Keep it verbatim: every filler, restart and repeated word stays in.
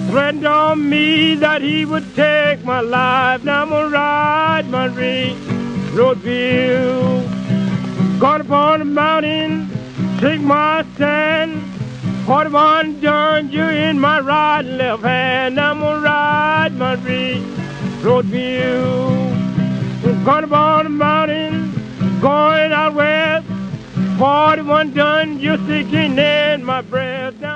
threatened on me that he would take my life. Now I'm gonna ride my railroad bill. Gone upon the mountain, take my stand. forty-one John, you're in my right and left hand. I'm gonna ride my railroad bill. Gone upon the mountain, going out west. forty-one done, you're sticking in my breath. Now